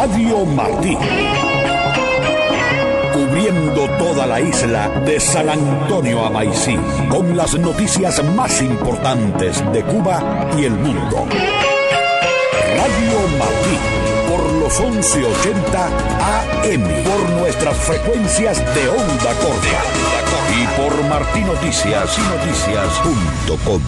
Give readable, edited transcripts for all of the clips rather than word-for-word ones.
Radio Martí. Cubriendo toda la isla de San Antonio a Maicí, con las noticias más importantes de Cuba y el mundo. Radio Martí, por los 1180 AM, por nuestras frecuencias de onda corta y por martinoticias.com.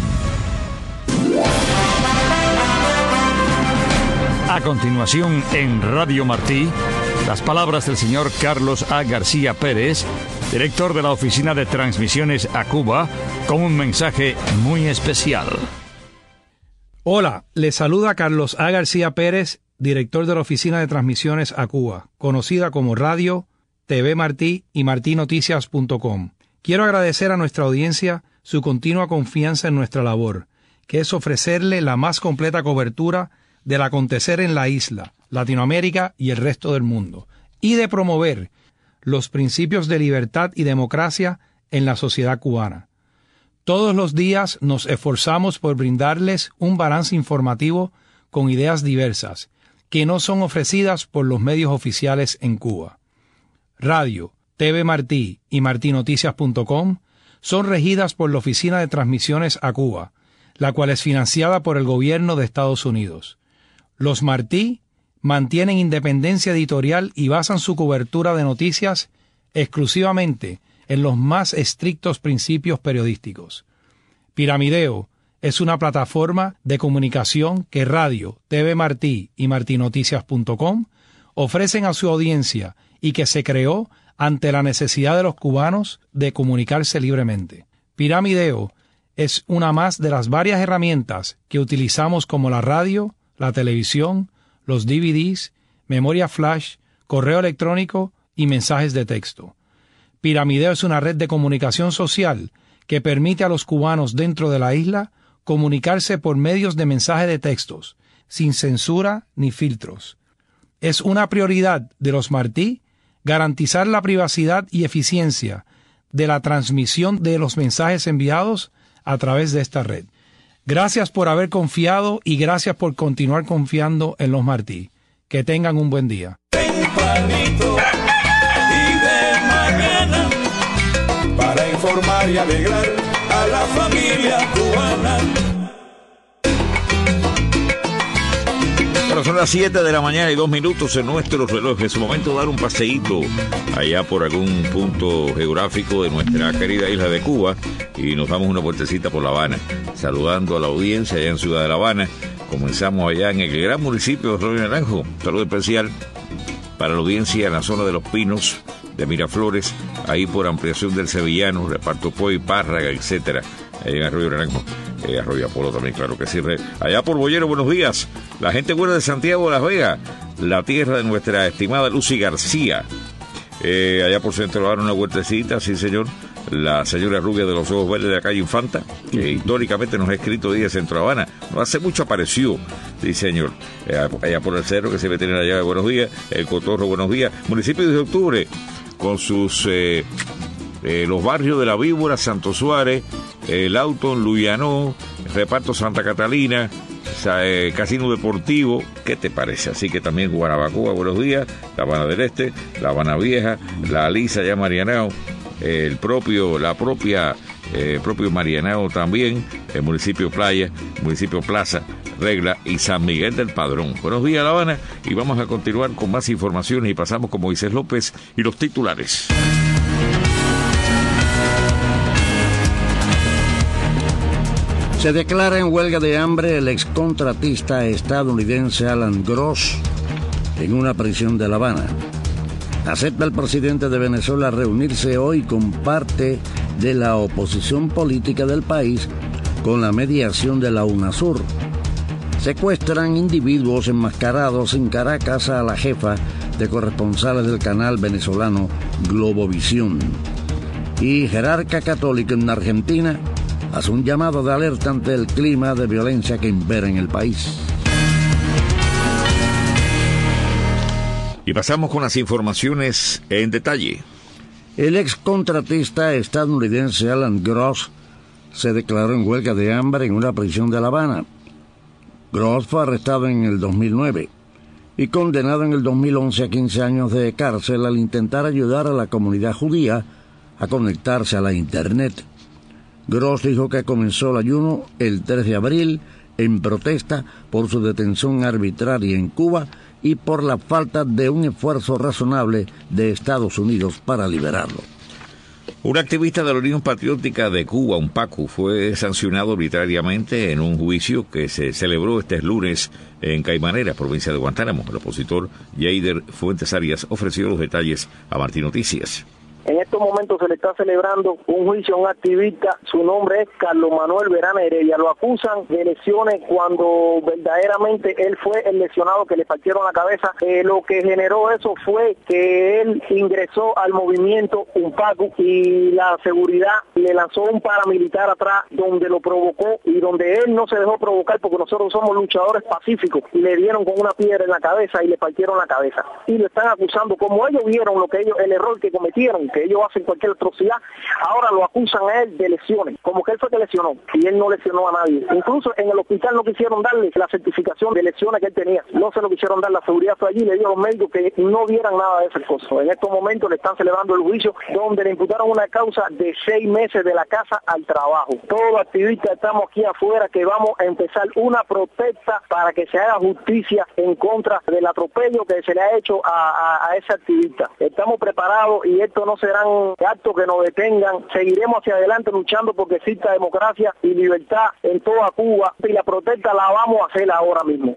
A continuación, en Radio Martí, las palabras del señor Carlos A. García Pérez, director de la Oficina de Transmisiones a Cuba, con un mensaje muy especial. Hola, les saluda Carlos A. García Pérez, director de la Oficina de Transmisiones a Cuba, conocida como Radio, TV Martí y martinoticias.com. Quiero agradecer a nuestra audiencia su continua confianza en nuestra labor, que es ofrecerle la más completa cobertura del acontecer en la isla, Latinoamérica y el resto del mundo, y de promover los principios de libertad y democracia en la sociedad cubana. Todos los días nos esforzamos por brindarles un balance informativo con ideas diversas, que no son ofrecidas por los medios oficiales en Cuba. Radio, TV Martí y martinoticias.com son regidas por la Oficina de Transmisiones a Cuba, la cual es financiada por el gobierno de Estados Unidos. Los Martí mantienen independencia editorial y basan su cobertura de noticias exclusivamente en los más estrictos principios periodísticos. Piramideo es una plataforma de comunicación que Radio, TV Martí y martinoticias.com ofrecen a su audiencia y que se creó ante la necesidad de los cubanos de comunicarse libremente. Piramideo es una más de las varias herramientas que utilizamos como la radio, la televisión, los DVDs, memoria flash, correo electrónico y mensajes de texto. Piramideo es una red de comunicación social que permite a los cubanos dentro de la isla comunicarse por medios de mensaje de textos, sin censura ni filtros. Es una prioridad de los Martí garantizar la privacidad y eficiencia de la transmisión de los mensajes enviados a través de esta red. Gracias por haber confiado y gracias por continuar confiando en los Martí. Que tengan un buen día. Tempranito y de mañana, para informar y alegrar a la familia cubana. Bueno, son las 7 de la mañana y 2 minutos en nuestro reloj. Es momento de dar un paseíto allá por algún punto geográfico de nuestra querida isla de Cuba y nos damos una vueltecita por La Habana, saludando a la audiencia allá en Ciudad de La Habana. Comenzamos allá en el gran municipio de Arroyo Naranjo. Saludo especial para la audiencia en la zona de Los Pinos, de Miraflores, ahí por ampliación del Sevillano, Reparto Poy, Párraga, etcétera, allá en Arroyo Naranjo. Arroyo Apolo también, claro que sí. Allá por Boyero, buenos días. La gente buena de Santiago de Las Vegas, la tierra de nuestra estimada Lucy García. Allá por Centro de La Habana, una vueltecita, sí señor. La señora rubia de los ojos verdes de la calle Infanta, que históricamente nos ha escrito día de Centro de La Habana. No hace mucho apareció, sí señor. Allá por el cerro, que se ve tener allá, buenos días. El Cotorro, buenos días. Municipio de Octubre, con sus los barrios de La Víbora, Santo Suárez, el Auton, Luyanó, Reparto Santa Catalina, Casino Deportivo, ¿qué te parece? Así que también Guanabacoa, buenos días, La Habana del Este, La Habana Vieja, La Alisa, ya Marianao, propio Marianao también, el municipio Playa, municipio Plaza, Regla y San Miguel del Padrón. Buenos días, La Habana, y vamos a continuar con más informaciones y pasamos con Moisés López y los titulares. Se declara en huelga de hambre el excontratista estadounidense Alan Gross en una prisión de La Habana. Acepta el presidente de Venezuela reunirse hoy con parte de la oposición política del país con la mediación de la UNASUR. Secuestran individuos enmascarados en Caracas a la jefa de corresponsales del canal venezolano Globovisión. Y jerarca católico en Argentina hace un llamado de alerta ante el clima de violencia que impera en el país. Y pasamos con las informaciones en detalle. El excontratista estadounidense Alan Gross se declaró en huelga de hambre en una prisión de La Habana. Gross fue arrestado en el 2009. y condenado en el 2011 a 15 años de cárcel al intentar ayudar a la comunidad judía a conectarse a la Internet. Gross dijo que comenzó el ayuno el 3 de abril en protesta por su detención arbitraria en Cuba y por la falta de un esfuerzo razonable de Estados Unidos para liberarlo. Un activista de la Unión Patriótica de Cuba, UNPACU, fue sancionado arbitrariamente en un juicio que se celebró este lunes en Caimanera, provincia de Guantánamo. El opositor Yeider Fuentes Arias ofreció los detalles a Martín Noticias. En estos momentos se le está celebrando un juicio a un activista, su nombre es Carlos Manuel Verana Heredia. Lo acusan de lesiones cuando verdaderamente él fue el lesionado que le partieron la cabeza. Lo que generó eso fue que él ingresó al movimiento UNPACU y la seguridad le lanzó un paramilitar atrás donde lo provocó y donde él no se dejó provocar porque nosotros somos luchadores pacíficos y le dieron con una piedra en la cabeza y le partieron la cabeza. Y lo están acusando, como ellos vieron el error que cometieron, que ellos hacen cualquier atrocidad, ahora lo acusan a él de lesiones, como que él fue que lesionó, y él no lesionó a nadie. Incluso en el hospital no quisieron darle la certificación de lesiones que él tenía, no se lo quisieron dar, la seguridad fue allí y le dio a los médicos que no vieran nada de esas cosas. En estos momentos le están celebrando el juicio, donde le imputaron una causa de 6 meses de la casa al trabajo. Todos los activistas estamos aquí afuera que vamos a empezar una protesta para que se haga justicia en contra del atropello que se le ha hecho a ese activista. Estamos preparados y esto no serán actos que nos detengan. Seguiremos hacia adelante luchando porque exista democracia y libertad en toda Cuba y la protesta la vamos a hacer ahora mismo.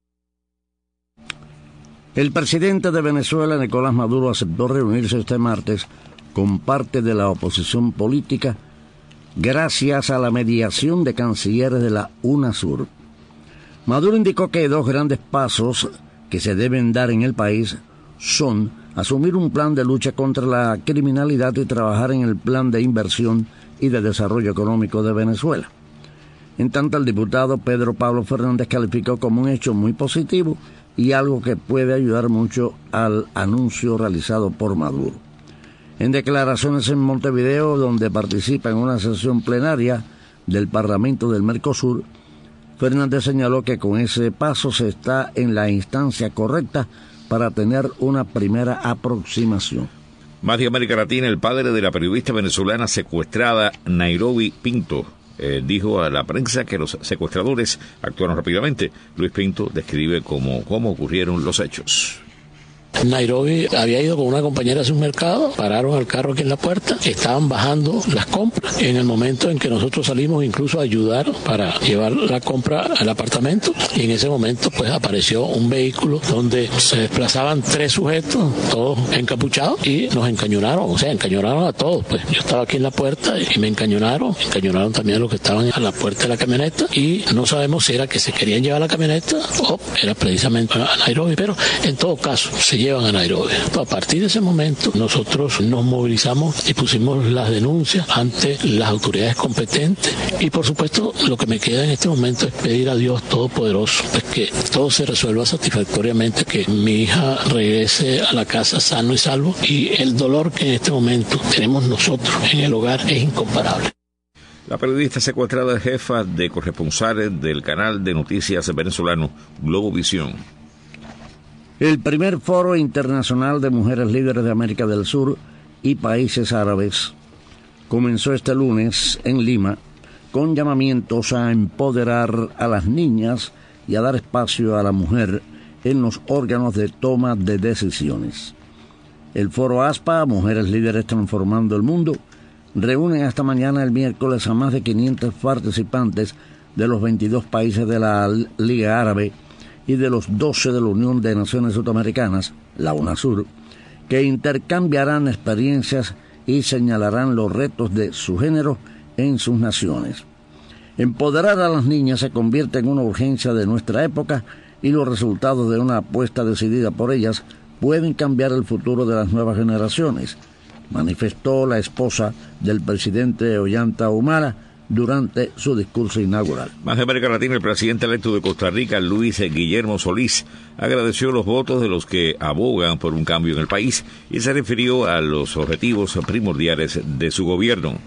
El presidente de Venezuela, Nicolás Maduro, aceptó reunirse este martes con parte de la oposición política gracias a la mediación de cancilleres de la UNASUR. Maduro indicó que 2 grandes pasos que se deben dar en el país son asumir un plan de lucha contra la criminalidad y trabajar en el plan de inversión y de desarrollo económico de Venezuela. En tanto, el diputado Pedro Pablo Fernández calificó como un hecho muy positivo y algo que puede ayudar mucho al anuncio realizado por Maduro. En declaraciones en Montevideo, donde participa en una sesión plenaria del Parlamento del Mercosur, Fernández señaló que con ese paso se está en la instancia correcta para tener una primera aproximación. Más de América Latina, el padre de la periodista venezolana secuestrada Nairobi Pinto dijo a la prensa que los secuestradores actuaron rápidamente. Luis Pinto describe cómo ocurrieron los hechos. Nairobi había ido con una compañera a su mercado, pararon el carro aquí en la puerta, estaban bajando las compras. En el momento en que nosotros salimos incluso a ayudar para llevar la compra al apartamento, y en ese momento pues apareció un vehículo donde se desplazaban 3 sujetos, todos encapuchados, y nos encañonaron, encañonaron a todos. Pues yo estaba aquí en la puerta y me encañonaron también a los que estaban a la puerta de la camioneta, y no sabemos si era que se querían llevar la camioneta o era precisamente a Nairobi, pero en todo caso se llevan a Nairobi. A partir de ese momento nosotros nos movilizamos y pusimos las denuncias ante las autoridades competentes, y por supuesto lo que me queda en este momento es pedir a Dios Todopoderoso pues que todo se resuelva satisfactoriamente, que mi hija regrese a la casa sano y salvo, y el dolor que en este momento tenemos nosotros en el hogar es incomparable. La periodista secuestrada es jefa de corresponsales del canal de noticias venezolano Globovisión. El primer foro internacional de mujeres líderes de América del Sur y países árabes comenzó este lunes en Lima con llamamientos a empoderar a las niñas y a dar espacio a la mujer en los órganos de toma de decisiones. El foro ASPA, Mujeres Líderes Transformando el Mundo, reúne hasta mañana, el miércoles, a más de 500 participantes de los 22 países de la Liga Árabe y de los 12 de la Unión de Naciones Sudamericanas, la UNASUR, que intercambiarán experiencias y señalarán los retos de su género en sus naciones. Empoderar a las niñas se convierte en una urgencia de nuestra época, y los resultados de una apuesta decidida por ellas pueden cambiar el futuro de las nuevas generaciones, manifestó la esposa del presidente Ollanta Humala durante su discurso inaugural. Más de América Latina, el presidente electo de Costa Rica, Luis Guillermo Solís, agradeció los votos de los que abogan por un cambio en el país y se refirió a los objetivos primordiales de su gobierno.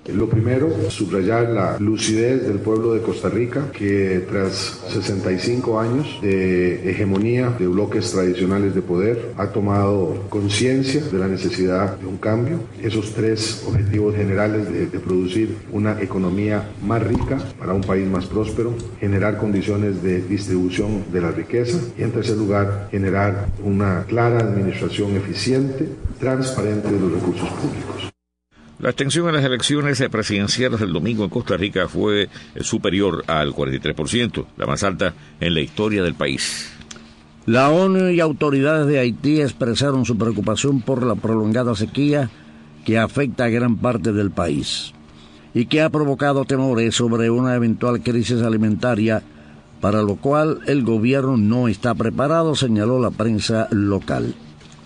Lo primero, subrayar la lucidez del pueblo de Costa Rica, que tras 65 años de hegemonía de bloques tradicionales de poder, ha tomado conciencia de la necesidad de un cambio. Esos tres objetivos generales de producir una economía más rica para un país más próspero, generar condiciones de distribución de la riqueza y, en tercer lugar, generar una clara administración eficiente, transparente de los recursos públicos. La abstención en las elecciones presidenciales del domingo en Costa Rica fue superior al 43%, la más alta en la historia del país. La ONU y autoridades de Haití expresaron su preocupación por la prolongada sequía que afecta a gran parte del país y que ha provocado temores sobre una eventual crisis alimentaria, para lo cual el gobierno no está preparado, señaló la prensa local.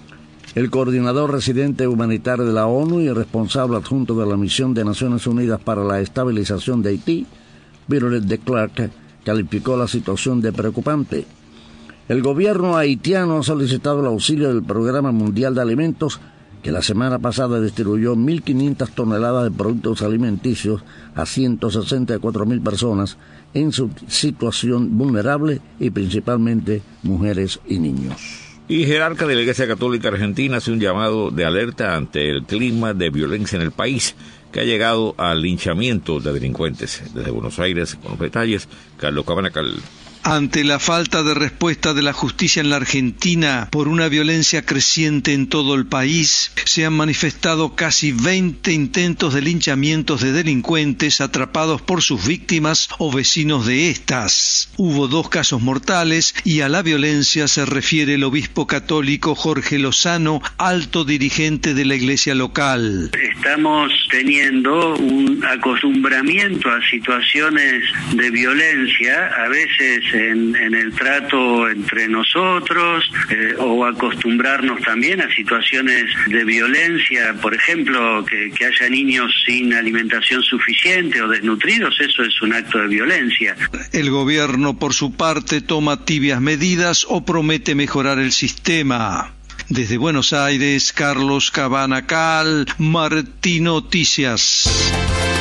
El coordinador residente humanitario de la ONU y el responsable adjunto de la misión de Naciones Unidas para la estabilización de Haití, Violet de Klerk, calificó la situación de preocupante. El gobierno haitiano ha solicitado el auxilio del Programa Mundial de Alimentos, que la semana pasada distribuyó 1.500 toneladas de productos alimenticios a 164.000 personas en su situación vulnerable y principalmente mujeres y niños. Y jerarca de la Iglesia Católica Argentina hace un llamado de alerta ante el clima de violencia en el país, que ha llegado al linchamiento de delincuentes. Desde Buenos Aires, con los detalles, Carlos Cabanacal. Ante la falta de respuesta de la justicia en la Argentina por una violencia creciente en todo el país, se han manifestado casi 20 intentos de linchamientos de delincuentes atrapados por sus víctimas o vecinos de estas. Hubo 2 casos mortales y a la violencia se refiere el obispo católico Jorge Lozano, alto dirigente de la iglesia local. Estamos teniendo un acostumbramiento a situaciones de violencia, a veces en el trato entre nosotros, o acostumbrarnos también a situaciones de violencia, por ejemplo, que haya niños sin alimentación suficiente o desnutridos, eso es un acto de violencia. El gobierno, por su parte, toma tibias medidas o promete mejorar el sistema. Desde Buenos Aires, Carlos Cabanacal, Martí Noticias.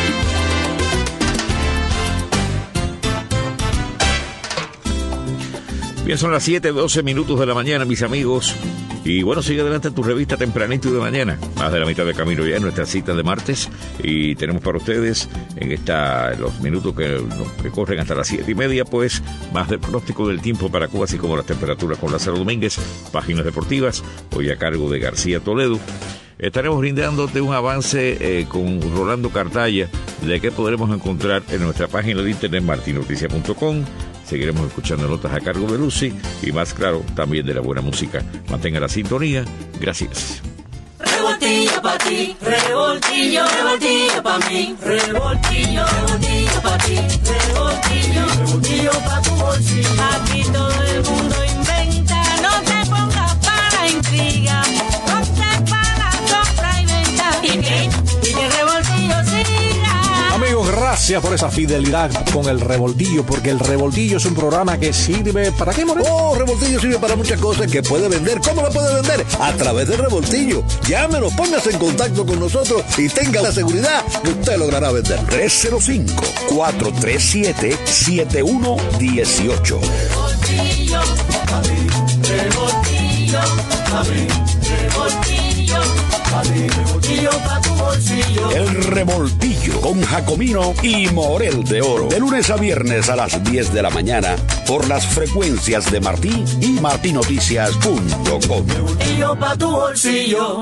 Bien, son las 7:12 de la mañana, mis amigos. Y bueno, sigue adelante tu revista tempranito de mañana. Más de la mitad del camino ya en nuestra cita de martes. Y tenemos para ustedes en los minutos que corren hasta las 7:30, pues, más del pronóstico del tiempo para Cuba, así como las temperaturas con Lázaro Domínguez, páginas deportivas, hoy a cargo de García Toledo. Estaremos brindándote un avance con Rolando Cartaya de qué podremos encontrar en nuestra página de internet martinoticia.com. Seguiremos escuchando notas a cargo de Lucy y más claro, también de la buena música. Mantenga la sintonía. Gracias. Revoltillo pa' ti, revoltillo, revoltillo pa' mí, revoltillo, revoltillo pa' ti, revoltillo, revoltillo pa' tu bolsillo. Aquí todo el mundo inventa, no te pongas para intriga, no te para compra y venta. Y que revoltillo siga. Amigos, gracias por esa fidelidad con el Revoltillo, porque el Revoltillo es un programa que sirve ¿para qué, Moreno? Oh, Revoltillo sirve para muchas cosas que puede vender. ¿Cómo lo puede vender? A través del Revoltillo. Llámenos, póngase en contacto con nosotros y tenga la seguridad que usted logrará vender. 305-437-7118. Revoltillo, a mí, revoltillo, a mí, revoltillo, a mí, revoltillo pa' tu bolsillo. El Revoltillo con Jacomino y Morel de Oro. De lunes a viernes a las 10 de la mañana por las frecuencias de Martí y martinoticias.com. Revoltillo pa' tu bolsillo.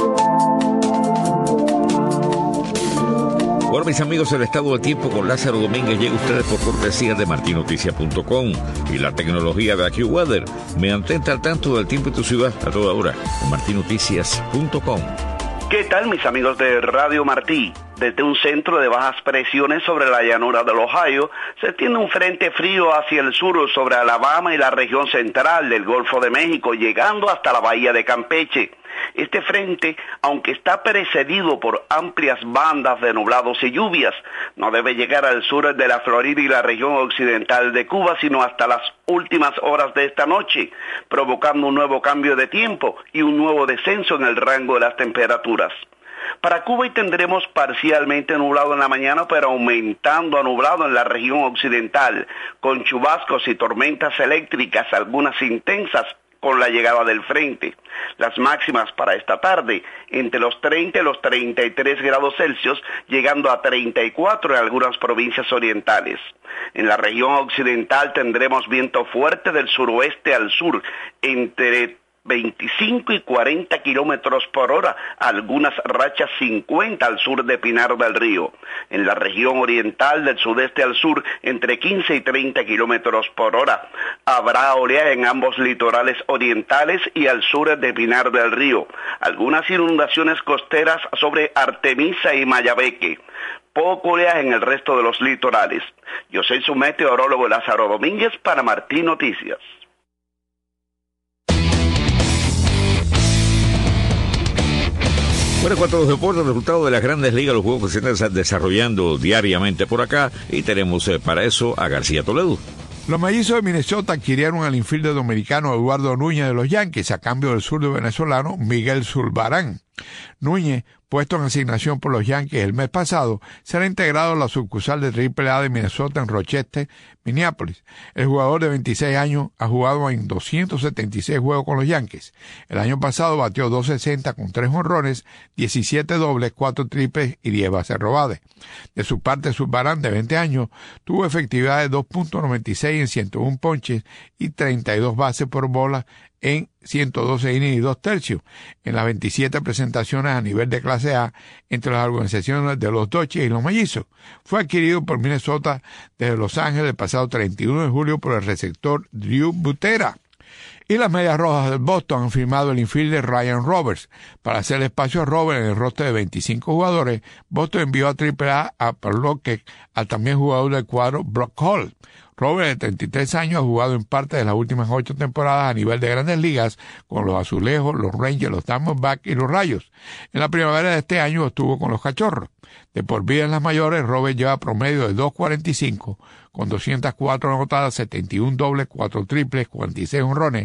Bueno, mis amigos, el estado del tiempo con Lázaro Domínguez llega a ustedes por cortesía de martinoticias.com y la tecnología de AccuWeather. Me mantente al tanto del tiempo en tu ciudad a toda hora con martinoticias.com. ¿Qué tal, mis amigos de Radio Martí? Desde un centro de bajas presiones sobre la llanura del Ohio, se extiende un frente frío hacia el sur sobre Alabama y la región central del Golfo de México, llegando hasta la bahía de Campeche. Este frente, aunque está precedido por amplias bandas de nublados y lluvias, no debe llegar al sur de la Florida y la región occidental de Cuba, sino hasta las últimas horas de esta noche, provocando un nuevo cambio de tiempo y un nuevo descenso en el rango de las temperaturas. Para Cuba hoy tendremos parcialmente nublado en la mañana, pero aumentando a nublado en la región occidental, con chubascos y tormentas eléctricas, algunas intensas, con la llegada del frente. Las máximas para esta tarde, entre los 30 y los 33 grados Celsius, llegando a 34 en algunas provincias orientales. En la región occidental tendremos viento fuerte del suroeste al sur, entre 25 y 40 kilómetros por hora, algunas rachas 50 al sur de Pinar del Río. En la región oriental del sudeste al sur, entre 15 y 30 kilómetros por hora. Habrá oleaje en ambos litorales orientales y al sur de Pinar del Río. Algunas inundaciones costeras sobre Artemisa y Mayabeque. Poco oleaje en el resto de los litorales. Yo soy su meteorólogo Lázaro Domínguez para Martí Noticias. Bueno, en cuanto a los deportes, resultados de las Grandes Ligas, los juegos que se están desarrollando diariamente por acá, y tenemos para eso a García Toledo. Los mellizos de Minnesota adquirieron al infielder dominicano Eduardo Núñez de los Yankees a cambio del zurdo venezolano Miguel Zulbarán. Núñez, puesto en asignación por los Yankees el mes pasado, será integrado a la sucursal de AAA de Minnesota en Rochester, Minneapolis. El jugador de 26 años ha jugado en 276 juegos con los Yankees. El año pasado batió .260 con 3 jonrones, 17 dobles, 4 triples y 10 bases robadas. De su parte, Zulbarán, de 20 años, tuvo efectividad de 2.96 en 101 ponches y 32 bases por bola en 112 innings y 2 tercios, en las 27 presentaciones a nivel de clase A entre las organizaciones de los Dodgers y los Mellizos. Fue adquirido por Minnesota desde Los Ángeles el pasado 31 de julio por el receptor Drew Butera. Y las Medias Rojas del Boston han firmado el infielder Ryan Roberts. Para hacer espacio a Roberts en el roster de 25 jugadores, Boston envió a AAA a Perloque al también jugador del cuadro Brock Hall. Roberts, de 33 años, ha jugado en parte de las últimas 8 temporadas a nivel de Grandes Ligas con los Azulejos, los Rangers, los Diamondbacks y los Rayos. En la primavera de este año estuvo con los Cachorros. De por vida en las mayores, Roberts lleva promedio de 2.45 con 204 anotadas, 71 dobles, 4 triples, 46 jonrones,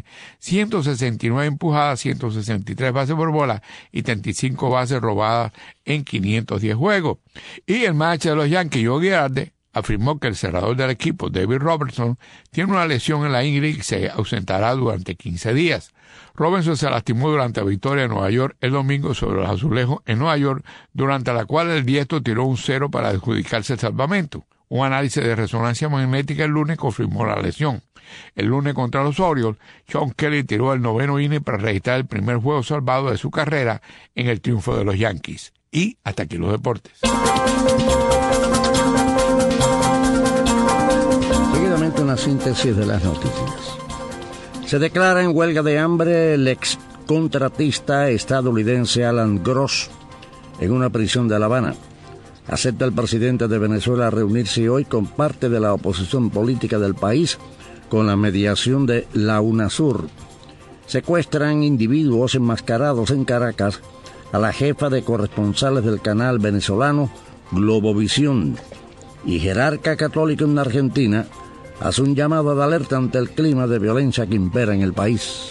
169 empujadas, 163 bases por bola y 35 bases robadas en 510 juegos. Y el manager de los Yankees, Joe Girardi, afirmó que el cerrador del equipo, David Robertson, tiene una lesión en la ingle y se ausentará durante 15 días. Robertson se lastimó durante la victoria de Nueva York el domingo sobre los Azulejos en Nueva York, durante la cual el diestro tiró un 0 para adjudicarse el salvamento. Un análisis de resonancia magnética el lunes confirmó la lesión. El lunes contra los Orioles, Sean Kelly tiró el 9º inning para registrar el primer juego salvado de su carrera en el triunfo de los Yankees. Y hasta aquí los deportes. Seguidamente una síntesis de las noticias. Se declara en huelga de hambre el ex contratista estadounidense Alan Gross en una prisión de La Habana. Acepta el presidente de Venezuela reunirse hoy con parte de la oposición política del país con la mediación de la UNASUR. Secuestran individuos enmascarados en Caracas a la jefa de corresponsales del canal venezolano Globovisión. Y jerarca católico en Argentina hace un llamado de alerta ante el clima de violencia que impera en el país.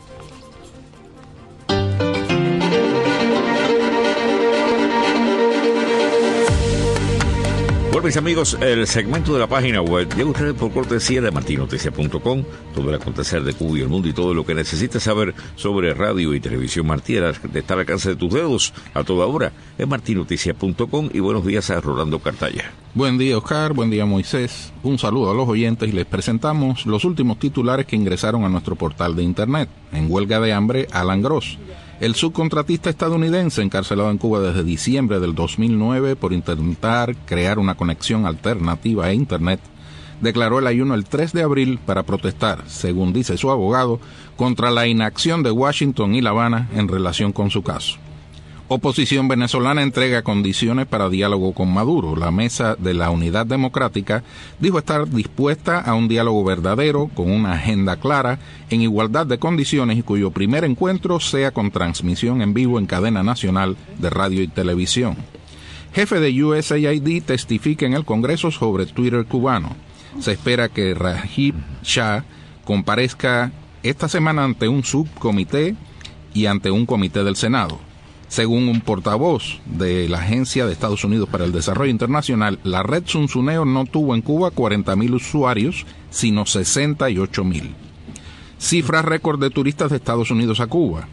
Bueno, mis amigos, el segmento de la página web llega a ustedes por cortesía de martinoticia.com. Todo el acontecer de Cuba y el mundo y todo lo que necesitas saber sobre radio y televisión Martí está al alcance de tus dedos a toda hora en martinoticia.com. Y buenos días a Rolando Cartaya. Buen día, Oscar. Buen día, Moisés. Un saludo a los oyentes y les presentamos los últimos titulares que ingresaron a nuestro portal de internet. En huelga de hambre, Alan Gross. El subcontratista estadounidense encarcelado en Cuba desde diciembre del 2009 por intentar crear una conexión alternativa a Internet, declaró el ayuno el 3 de abril para protestar, según dice su abogado, contra la inacción de Washington y La Habana en relación con su caso. Oposición venezolana entrega condiciones para diálogo con Maduro. La Mesa de la Unidad Democrática dijo estar dispuesta a un diálogo verdadero, con una agenda clara, en igualdad de condiciones y cuyo primer encuentro sea con transmisión en vivo en cadena nacional de radio y televisión. Jefe de USAID testifica en el Congreso sobre Twitter cubano. Se espera que Rajiv Shah comparezca esta semana ante un subcomité y ante un comité del Senado. Según un portavoz de la Agencia de Estados Unidos para el Desarrollo Internacional, la red Zunzuneo no tuvo en Cuba 40.000 usuarios, sino 68.000. Cifras récord de turistas de Estados Unidos a Cuba.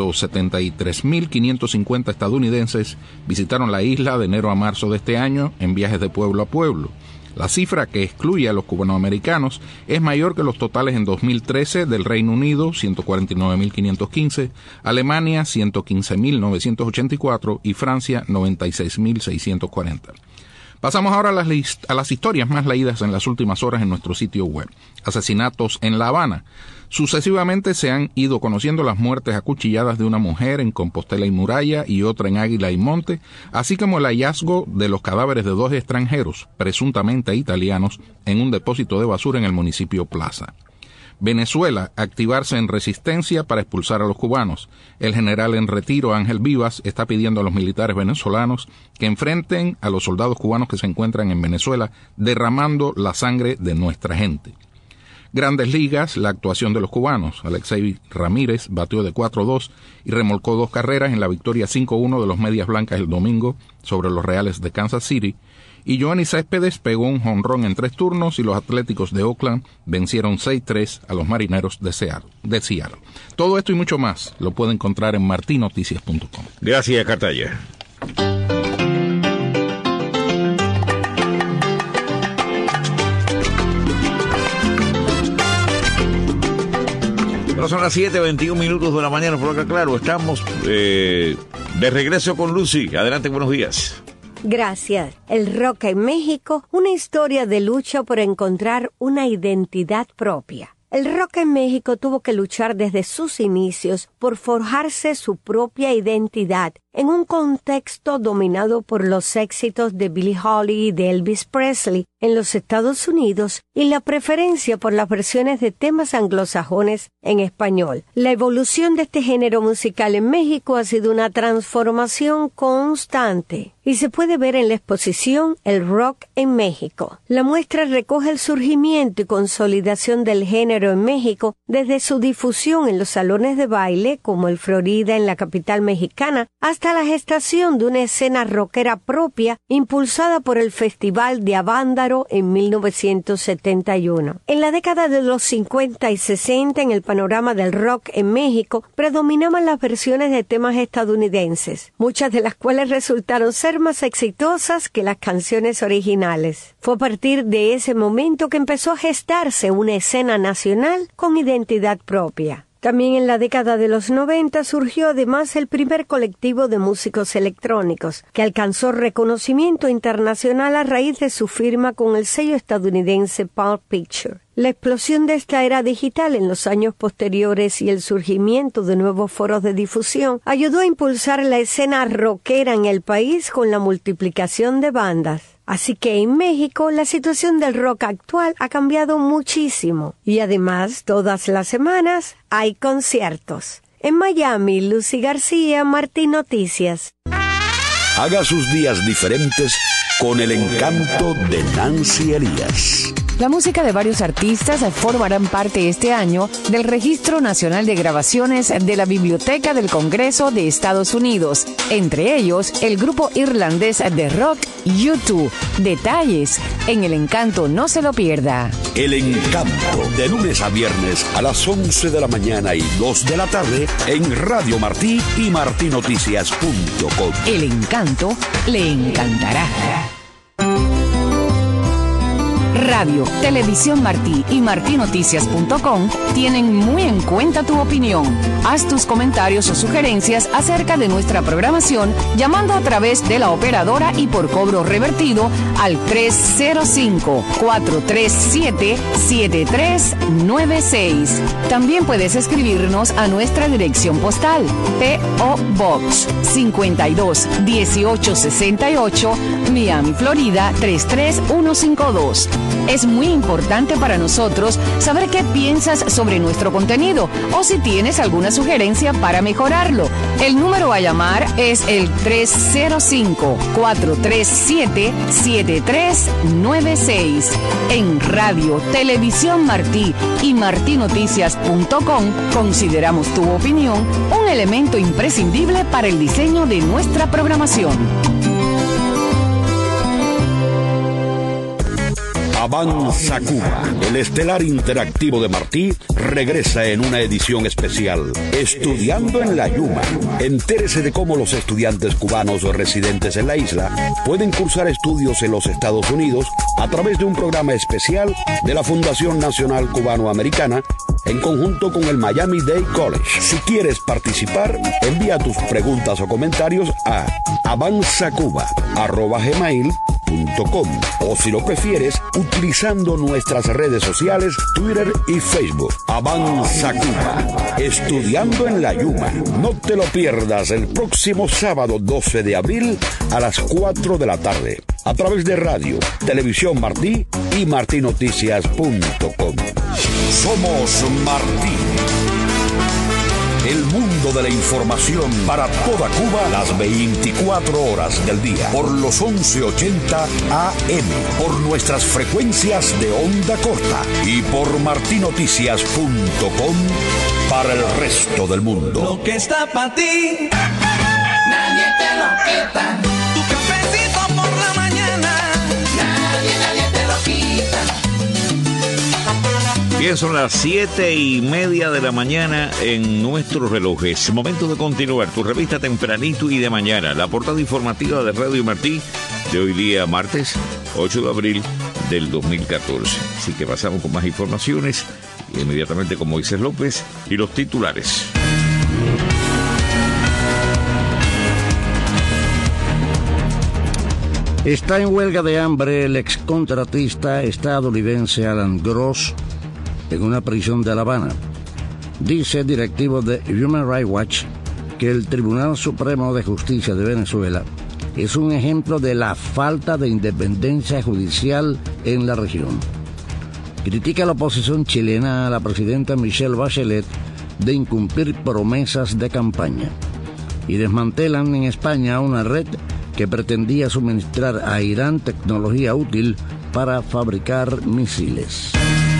173.550 estadounidenses visitaron la isla de enero a marzo de este año en viajes de pueblo a pueblo. La cifra, que excluye a los cubanoamericanos, es mayor que los totales en 2013 del Reino Unido, 149.515, Alemania, 115.984 y Francia, 96.640. Pasamos ahora a las historias más leídas en las últimas horas en nuestro sitio web. Asesinatos en La Habana. Sucesivamente se han ido conociendo las muertes acuchilladas de una mujer en Compostela y Muralla y otra en Águila y Monte, así como el hallazgo de los cadáveres de 2 extranjeros, presuntamente italianos, en un depósito de basura en el municipio Plaza. Venezuela, activarse en resistencia para expulsar a los cubanos. El general en retiro, Ángel Vivas, está pidiendo a los militares venezolanos que enfrenten a los soldados cubanos que se encuentran en Venezuela derramando la sangre de nuestra gente. Grandes Ligas, la actuación de los cubanos. Alexei Ramírez bateó de 4-2 y remolcó 2 carreras en la victoria 5-1 de los Medias Blancas el domingo sobre los Reales de Kansas City. Y Johnny Céspedes pegó un jonrón en 3 turnos y los Atléticos de Oakland vencieron 6-3 a los Marineros de Seattle. Todo esto y mucho más lo puede encontrar en martinoticias.com. Gracias, Catalla. Son las 7:21 de la mañana por acá, claro. Estamos de regreso con Lucy. Adelante, buenos días. Gracias. El rock en México, una historia de lucha por encontrar una identidad propia. El rock en México tuvo que luchar desde sus inicios por forjarse su propia identidad en un contexto dominado por los éxitos de Billie Holiday y de Elvis Presley en los Estados Unidos y la preferencia por las versiones de temas anglosajones en español. La evolución de este género musical en México ha sido una transformación constante y se puede ver en la exposición El Rock en México. La muestra recoge el surgimiento y consolidación del género en México desde su difusión en los salones de baile como el Florida en la capital mexicana hasta la gestación de una escena rockera propia impulsada por el Festival de Avándaro en 1971. En la década de los 50 y 60, en el panorama del rock en México, predominaban las versiones de temas estadounidenses, muchas de las cuales resultaron ser más exitosas que las canciones originales. Fue a partir de ese momento que empezó a gestarse una escena nacional con identidad propia. También en la década de los 90 surgió además el primer colectivo de músicos electrónicos, que alcanzó reconocimiento internacional a raíz de su firma con el sello estadounidense Pulp Picture. La explosión de esta era digital en los años posteriores y el surgimiento de nuevos foros de difusión ayudó a impulsar la escena rockera en el país con la multiplicación de bandas. Así que en México la situación del rock actual ha cambiado muchísimo y además todas las semanas hay conciertos. En Miami, Lucy García, Martín Noticias. Haga sus días diferentes con el encanto de Nancy Elías. La música de varios artistas formarán parte este año del Registro Nacional de Grabaciones de la Biblioteca del Congreso de Estados Unidos, entre ellos el grupo irlandés de rock U2. Detalles en El Encanto, no se lo pierda. El Encanto, de lunes a viernes a las 11 de la mañana y 2 de la tarde en Radio Martí y martinoticias.com. El Encanto le encantará. Radio, Televisión Martí y martinoticias.com tienen muy en cuenta tu opinión. Haz tus comentarios o sugerencias acerca de nuestra programación llamando a través de la operadora y por cobro revertido al 305-437-7396. También puedes escribirnos a nuestra dirección postal P.O. Box 52-1868, Miami, Florida 33152. Es muy importante para nosotros saber qué piensas sobre nuestro contenido o si tienes alguna sugerencia para mejorarlo. El número a llamar es el 305-437-7396. En Radio, Televisión Martí y martinoticias.com consideramos tu opinión un elemento imprescindible para el diseño de nuestra programación. Avanza Cuba, el estelar interactivo de Martí, regresa en una edición especial. Estudiando en la Yuma. Entérese de cómo los estudiantes cubanos residentes en la isla pueden cursar estudios en los Estados Unidos a través de un programa especial de la Fundación Nacional Cubano-Americana en conjunto con el Miami-Dade College. Si quieres participar, envía tus preguntas o comentarios a avanzacuba@gmail.com o si lo prefieres, utilizando nuestras redes sociales, Twitter y Facebook. Avanza Cuba, estudiando en la Yuma. No te lo pierdas el próximo sábado 12 de abril a las 4 de la tarde, a través de Radio, Televisión Martí y martinoticias.com. Somos Martí. El mundo de la información para toda Cuba las 24 horas del día por los 1180 AM, por nuestras frecuencias de onda corta y por martinoticias.com para el resto del mundo. Lo que está para ti, nadie te lo quita. Tu cafecito por la mañana, nadie te lo quita. Bien, son las 7:30 de la mañana en nuestros relojes. Momento de continuar tu revista tempranito y de mañana. La portada informativa de Radio Martí de hoy día, martes 8 de abril del 2014. Así que pasamos con más informaciones inmediatamente con Moisés López y los titulares. Está en huelga de hambre el excontratista estadounidense Alan Gross en una prisión de La Habana. Dice el directivo de Human Rights Watch que el Tribunal Supremo de Justicia de Venezuela es un ejemplo de la falta de independencia judicial en la región. Critica a la oposición chilena a la presidenta Michelle Bachelet de incumplir promesas de campaña. Y desmantelan en España una red que pretendía suministrar a Irán tecnología útil para fabricar misiles.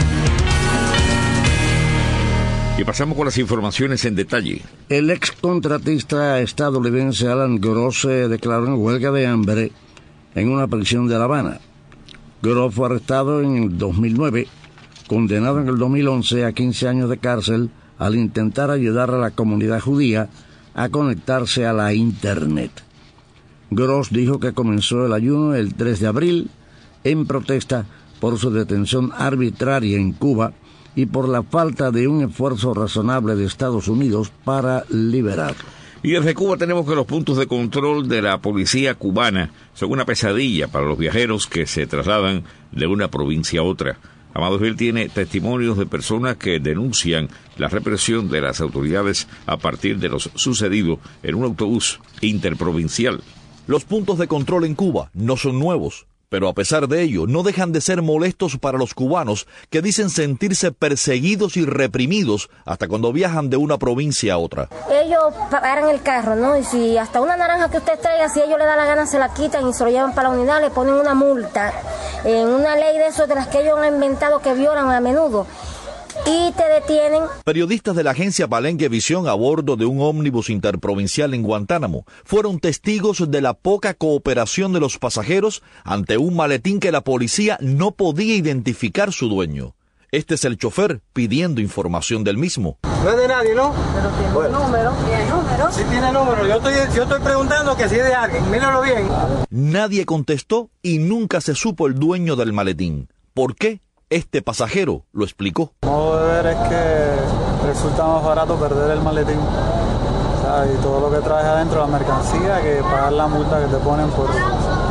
Y pasamos con las informaciones en detalle. El excontratista estadounidense Alan Gross se declaró en huelga de hambre en una prisión de La Habana. Gross fue arrestado en el 2009, condenado en el 2011 a 15 años de cárcel al intentar ayudar a la comunidad judía a conectarse a la Internet. Gross dijo que comenzó el ayuno el 3 de abril en protesta por su detención arbitraria en Cuba y por la falta de un esfuerzo razonable de Estados Unidos para liberarlo. Y desde Cuba tenemos que los puntos de control de la policía cubana son una pesadilla para los viajeros que se trasladan de una provincia a otra. Amado Gil tiene testimonios de personas que denuncian la represión de las autoridades a partir de lo sucedido en un autobús interprovincial. Los puntos de control en Cuba no son nuevos, pero a pesar de ello no dejan de ser molestos para los cubanos que dicen sentirse perseguidos y reprimidos hasta cuando viajan de una provincia a otra. Ellos paran el carro, ¿no? Y si hasta una naranja que usted traiga, si ellos le da la gana, se la quitan y se lo llevan para la unidad, le ponen una multa en una ley de esos de las que ellos han inventado que violan a menudo. Y te detienen. Periodistas de la agencia Palenque Visión a bordo de un ómnibus interprovincial en Guantánamo fueron testigos de la poca cooperación de los pasajeros ante un maletín que la policía no podía identificar su dueño. Este es el chofer pidiendo información del mismo. No es de nadie, ¿no? Pero tiene número. ¿Tiene número? Sí tiene número. Yo estoy preguntando que si es de alguien. Míralo bien. Nadie contestó y nunca se supo el dueño del maletín. ¿Por qué? Este pasajero lo explicó. Modo de ver es que resulta más barato perder el maletín, ¿sabes? Y todo lo que traes adentro, la mercancía, que pagar la multa que te ponen por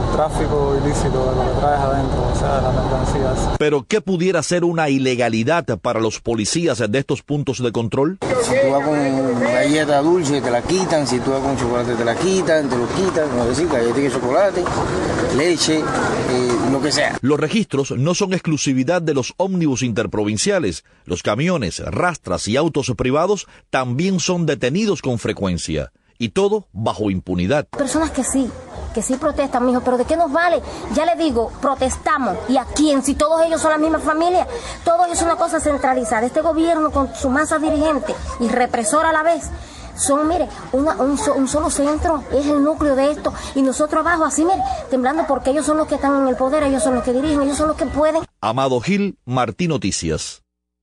tráfico ilícito de lo que traes adentro, o sea, de las mercancías. Pero ¿qué pudiera ser una ilegalidad para los policías de estos puntos de control? Si tú vas con galleta dulce te la quitan, si tú vas con chocolate te la quitan, te lo quitan, como decir, galleta y chocolate, leche, lo que sea. Los registros no son exclusividad de los ómnibus interprovinciales. Los camiones, rastras y autos privados también son detenidos con frecuencia. Y todo bajo impunidad. Personas que sí protestan, mijo, pero ¿de qué nos vale? Ya le digo, protestamos. ¿Y a quién? Si todos ellos son la misma familia, todo es una cosa centralizada. Este gobierno con su masa dirigente y represora a la vez, son, mire, un solo centro, es el núcleo de esto, y nosotros abajo, así, mire, temblando porque ellos son los que están en el poder, ellos son los que dirigen, ellos son los que pueden. Amado Gil, Martí Noticias.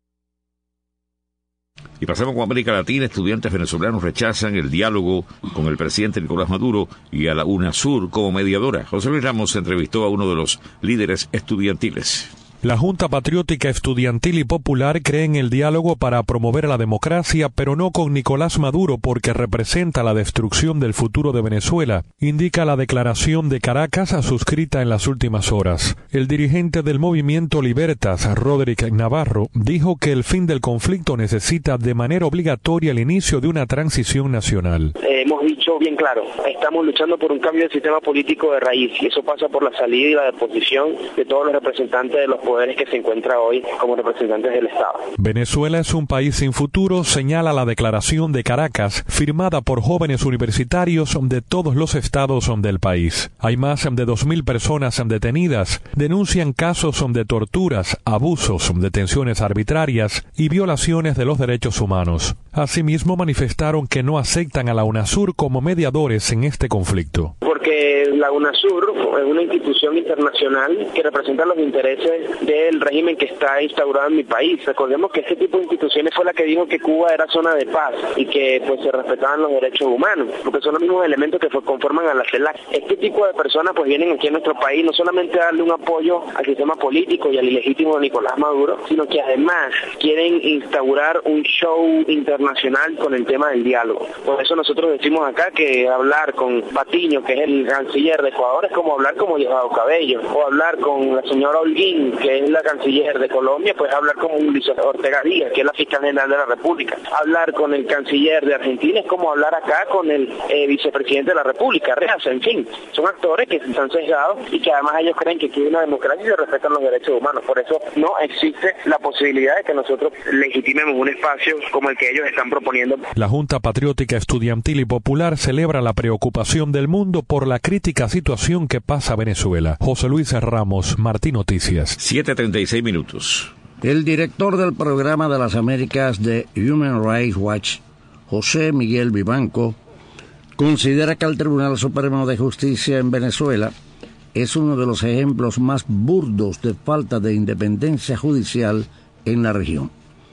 Y pasamos con América Latina. Estudiantes venezolanos rechazan el diálogo con el presidente Nicolás Maduro y a la UNASUR como mediadora. José Luis Ramos entrevistó a uno de los líderes estudiantiles. La Junta Patriótica Estudiantil y Popular cree en el diálogo para promover la democracia, pero no con Nicolás Maduro porque representa la destrucción del futuro de Venezuela, indica la declaración de Caracas suscrita en las últimas horas. El dirigente del movimiento Libertas, Roderick Navarro, dijo que el fin del conflicto necesita de manera obligatoria el inicio de una transición nacional. Hemos dicho bien claro, estamos luchando por un cambio del sistema político de raíz, y eso pasa por la salida y la deposición de todos los representantes de los poderes que se encuentran hoy como representantes del Estado. Venezuela es un país sin futuro, señala la declaración de Caracas, firmada por jóvenes universitarios de todos los estados del país. Hay más de 2.000 personas detenidas, denuncian casos de torturas, abusos, detenciones arbitrarias y violaciones de los derechos humanos. Asimismo, manifestaron que no aceptan a la UNASUR como mediadores en este conflicto. Porque la UNASUR es una institución internacional que representa los intereses del régimen que está instaurado en mi país. Recordemos que este tipo de instituciones fue la que dijo que Cuba era zona de paz y que pues se respetaban los derechos humanos, porque son los mismos elementos que conforman a la CELAC. Este tipo de personas pues vienen aquí a nuestro país no solamente a darle un apoyo al sistema político y al ilegítimo de Nicolás Maduro, sino que además quieren instaurar un show internacional con el tema del diálogo. Por eso nosotros decimos acá que hablar con Patiño, que es el canciller de Ecuador, es como hablar con Diosdado Cabello, o hablar con la señora Holguín, que es la canciller de Colombia, pues hablar con Luis Ortega Díaz, que es la fiscal general de la República. Hablar con el canciller de Argentina es como hablar acá con el vicepresidente de la República, Reaza. En fin, son actores que están sesgados y que además ellos creen que aquí hay una democracia y se respetan los derechos humanos. Por eso no existe la posibilidad de que nosotros legitimemos un espacio como el que ellos están proponiendo. La Junta Patriótica Estudiantil y Popular celebra la preocupación del mundo por la crítica situación que pasa Venezuela. José Luis Ramos, Martí Noticias. 7:36 minutos. El director del Programa de las Américas de Human Rights Watch, José Miguel Vivanco, considera que el Tribunal Supremo de Justicia en Venezuela es uno de los ejemplos más burdos de falta de independencia judicial en la región.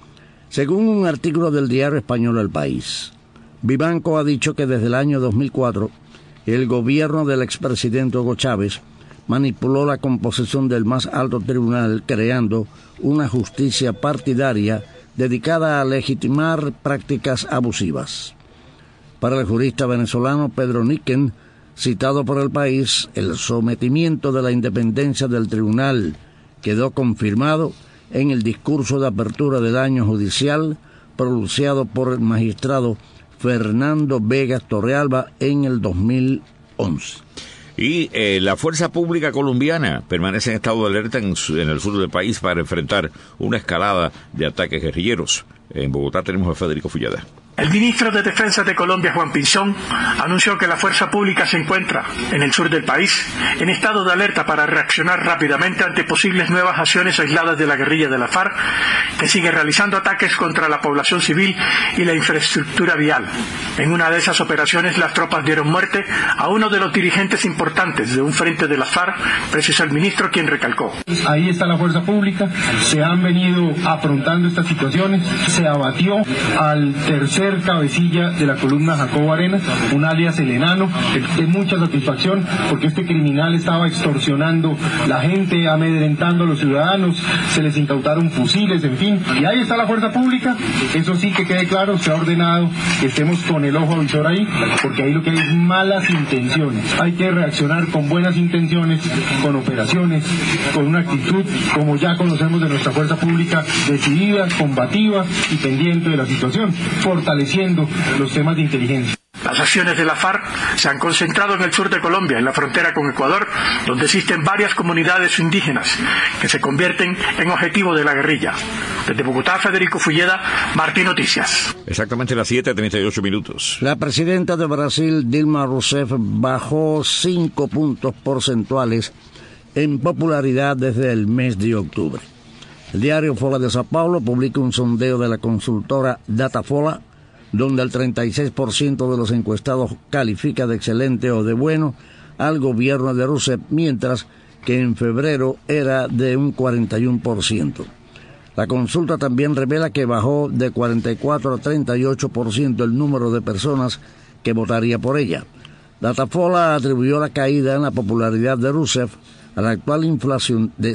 Según un artículo del diario español El País, Vivanco ha dicho que desde el año 2004 el gobierno del expresidente Hugo Chávez manipuló la composición del más alto tribunal, creando una justicia partidaria dedicada a legitimar prácticas abusivas. Para el jurista venezolano Pedro Niquén, citado por El País, el sometimiento de la independencia del tribunal quedó confirmado en el discurso de apertura del año judicial pronunciado por el magistrado Fernando Vega Torrealba en el 2011. Y la fuerza pública colombiana permanece en estado de alerta en el sur del país para enfrentar una escalada de ataques guerrilleros. En Bogotá tenemos a Federico Fullada. El ministro de Defensa de Colombia, Juan Pinzón, anunció que la fuerza pública se encuentra en el sur del país en estado de alerta para reaccionar rápidamente ante posibles nuevas acciones aisladas de la guerrilla de la FARC, que sigue realizando ataques contra la población civil y la infraestructura vial. En una de esas operaciones, las tropas dieron muerte a uno de los dirigentes importantes de un frente de la FARC, precisó el ministro, quien recalcó: ahí está la fuerza pública, se han venido afrontando estas situaciones, se abatió al tercer ser cabecilla de la columna Jacobo Arenas, un alias El Enano, de mucha satisfacción, porque este criminal estaba extorsionando la gente, amedrentando a los ciudadanos, se les incautaron fusiles, en fin, y ahí está la fuerza pública. Eso sí, que quede claro, se ha ordenado que estemos con el ojo avisor ahí, porque ahí lo que hay es malas intenciones. Hay que reaccionar con buenas intenciones, con operaciones, con una actitud como ya conocemos de nuestra fuerza pública, decidida, combativa y pendiente de la situación, fortaleciendo los temas de inteligencia. Las acciones de la FARC se han concentrado en el sur de Colombia, en la frontera con Ecuador, donde existen varias comunidades indígenas que se convierten en objetivo de la guerrilla. Desde Bogotá, Federico Fulleda, Martí Noticias. Exactamente las 7:38 minutos. La presidenta de Brasil, Dilma Rousseff, bajó 5 puntos porcentuales en popularidad desde el mes de octubre. El diario Folha de Sao Paulo publica un sondeo de la consultora Datafolha, donde el 36% de los encuestados califica de excelente o de bueno al gobierno de Rousseff, mientras que en febrero era de un 41%. La consulta también revela que bajó de 44 a 38% el número de personas que votaría por ella. Datafolha atribuyó la caída en la popularidad de Rousseff a la actual inflación de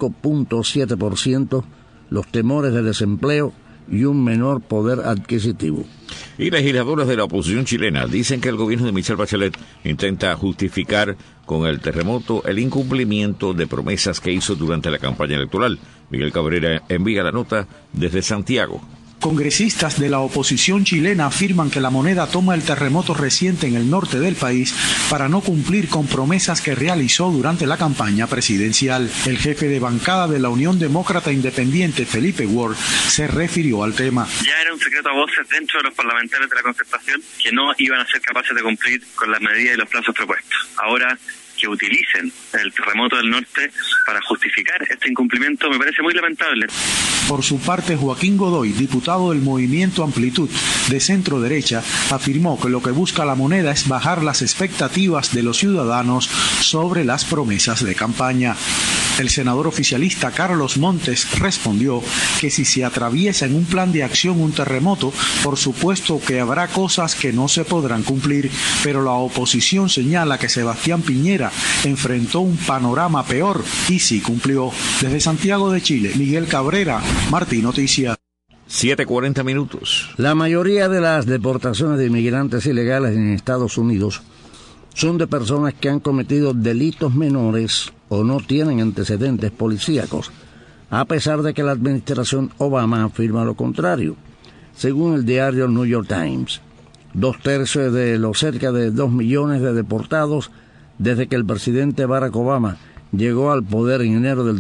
5.7%, los temores de desempleo y un menor poder adquisitivo. Y legisladores de la oposición chilena dicen que el gobierno de Michelle Bachelet intenta justificar con el terremoto el incumplimiento de promesas que hizo durante la campaña electoral. Miguel Cabrera envía la nota desde Santiago. Congresistas de la oposición chilena afirman que la moneda toma el terremoto reciente en el norte del país para no cumplir con promesas que realizó durante la campaña presidencial. El jefe de bancada de la Unión Demócrata Independiente, Felipe Ward, se refirió al tema. Ya era un secreto a voces dentro de los parlamentarios de la Concertación que no iban a ser capaces de cumplir con las medidas y los plazos propuestos. Ahora, que utilicen el terremoto del norte para justificar este incumplimiento me parece muy lamentable. Por su parte, Joaquín Godoy, diputado del Movimiento Amplitud de centro derecha, afirmó que lo que busca la moneda es bajar las expectativas de los ciudadanos sobre las promesas de campaña. El senador oficialista Carlos Montes respondió que si se atraviesa en un plan de acción un terremoto, por supuesto que habrá cosas que no se podrán cumplir, pero la oposición señala que Sebastián Piñera enfrentó un panorama peor y sí cumplió. Desde Santiago de Chile, Miguel Cabrera, Martí Noticias. 7:40 minutos. La mayoría de las deportaciones de inmigrantes ilegales en Estados Unidos son de personas que han cometido delitos menores o no tienen antecedentes policíacos, a pesar de que la administración Obama afirma lo contrario. Según el diario New York Times, 2/3 de los cerca de 2 millones de deportados desde que el presidente Barack Obama llegó al poder en enero del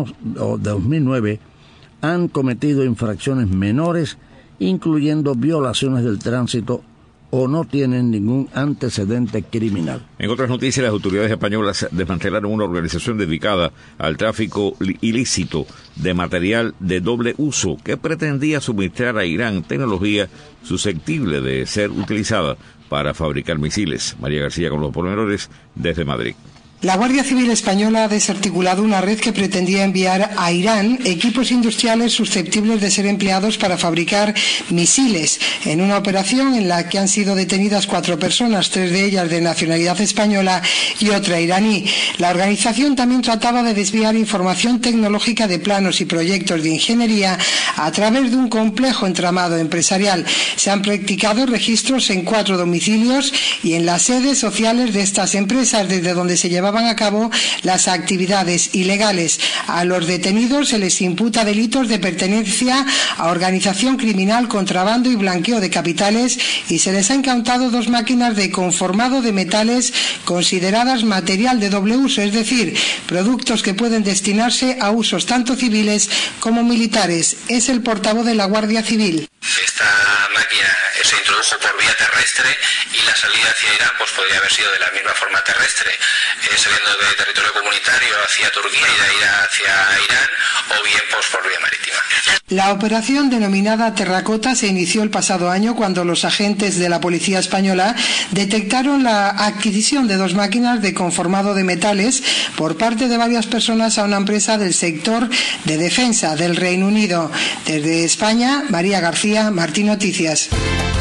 2009 han cometido infracciones menores, incluyendo violaciones del tránsito, o no tienen ningún antecedente criminal. En otras noticias, las autoridades españolas desmantelaron una organización dedicada al tráfico ilícito de material de doble uso que pretendía suministrar a Irán tecnología susceptible de ser utilizada para fabricar misiles. María García con los pormenores desde Madrid. La Guardia Civil Española ha desarticulado una red que pretendía enviar a Irán equipos industriales susceptibles de ser empleados para fabricar misiles, en una operación en la que han sido detenidas 4 personas, 3 de ellas de nacionalidad española y otra iraní. La organización también trataba de desviar información tecnológica de planos y proyectos de ingeniería a través de un complejo entramado empresarial. Se han practicado registros en 4 domicilios y en las sedes sociales de estas empresas, desde donde se llevaban a cabo las actividades ilegales. A los detenidos se les imputa delitos de pertenencia a organización criminal, contrabando y blanqueo de capitales, y se les ha incautado 2 máquinas de conformado de metales consideradas material de doble uso, es decir, productos que pueden destinarse a usos tanto civiles como militares. Es el portavoz de la Guardia Civil. Esta máquina se introdujo por vía terrestre y la salida hacia Irán pues podría haber sido de la misma forma terrestre, saliendo de territorio comunitario hacia Turquía y de ahí hacia Irán, o bien pues por vía marítima. La operación denominada Terracota se inició el pasado año cuando los agentes de la policía española detectaron la adquisición de 2 máquinas de conformado de metales por parte de varias personas a una empresa del sector de defensa del Reino Unido. Desde España, María García, Martí Noticias.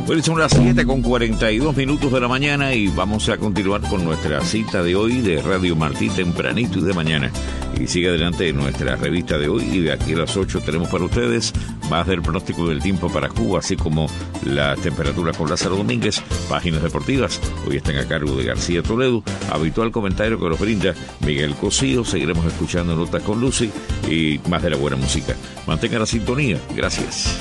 Bueno, son las 7:42 de la mañana y vamos a continuar con nuestra cita de hoy de Radio Martí tempranito y de mañana. Y sigue adelante nuestra revista de hoy y de aquí a las 8 tenemos para ustedes más del pronóstico del tiempo para Cuba, así como las temperaturas con Lázaro Domínguez, páginas deportivas. Hoy están a cargo de García Toledo, habitual comentario que nos brinda Miguel Cosío. Seguiremos escuchando Notas con Lucy y más de la buena música. Mantengan la sintonía. Gracias.